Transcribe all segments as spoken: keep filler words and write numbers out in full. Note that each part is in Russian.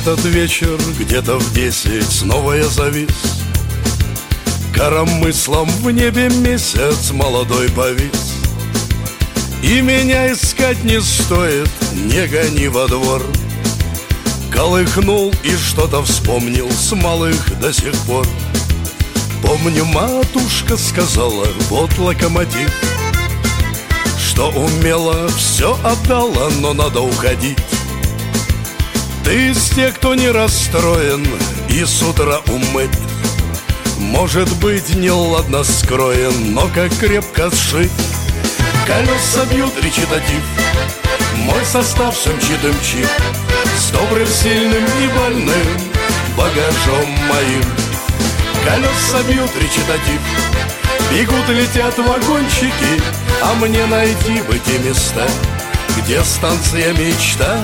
этот вечер где-то в десять снова я завис. Коромыслом в небе месяц молодой повис. И меня искать не стоит, не гони во двор. Колыхнул и что-то вспомнил с малых до сих пор. Помню, матушка сказала, вот локомотив, что умела, все отдала, но надо уходить. Ты из тех, кто не расстроен и с утра умыт. Может быть, неладно скроен, но как крепко сшит. Колеса бьют речитатив, мой состав все мчит и мчит, с добрым, сильным и больным багажом моим. Колеса бьют речитатив, бегут, летят вагончики, а мне найти бы те места, где станция мечта.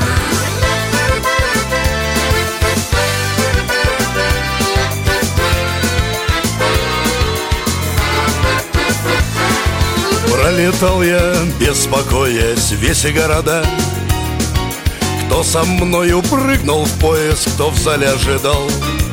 Пролетал я, беспокоясь, весь и города. Кто со мною прыгнул в поезд, кто в зале ожидал.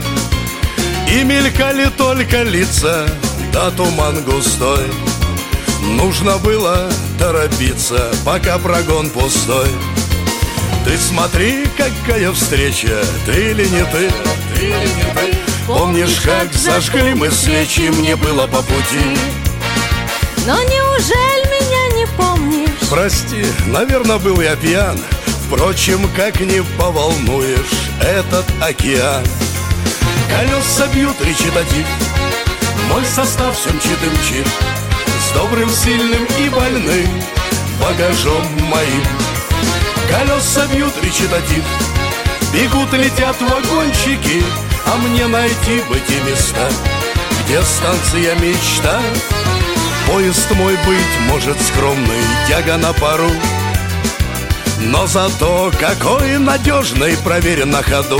И мелькали только лица, да туман густой. Нужно было торопиться, пока прогон пустой. Ты смотри, какая встреча, ты или не ты, ты или не ты. Помнишь, как зажгли мы свечи, мне было по пути. Но неужели меня не помнишь? Прости, наверное, был я пьян. Впрочем, как не поволнуешь этот океан. Колеса бьют речитатив, мой состав все мчит и мчит, с добрым, сильным и больным багажом моим. Колеса бьют речитатив, бегут, летят вагончики, а мне найти бы те места, где станция мечта. Поезд мой, быть может, скромный, тяга на пару, но зато какой надежный, проверен на ходу.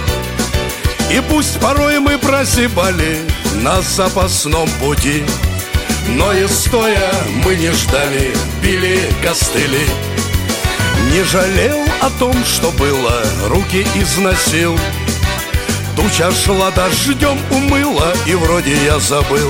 И пусть порой мы прозябали на запасном пути, но и стоя мы не ждали, пили костыли. Не жалел о том, что было, руки износил. Туча шла дождем, умыла, и вроде я забыл.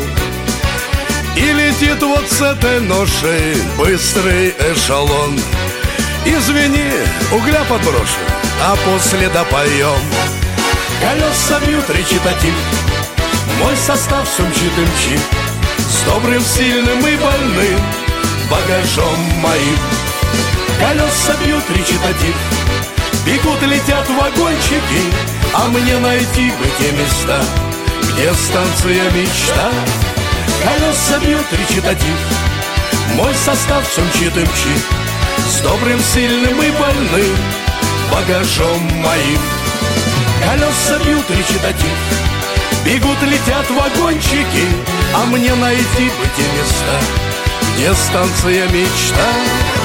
И летит вот с этой ношей быстрый эшелон. Извини, угля подброшу, а после допоем. Колеса бьют речитатив, мой состав все мчит и мчит, с добрым, сильным и больным багажом моим. Колеса бьют речитатив, бегут, летят вагончики, а мне найти бы те места, где станция мечта. Колеса бьют речитатив, мой состав все мчит и мчит, с добрым, сильным и больным багажом моим. Колеса бьют речитатив, бегут, летят вагончики, а мне найти бы те места, где станция мечта.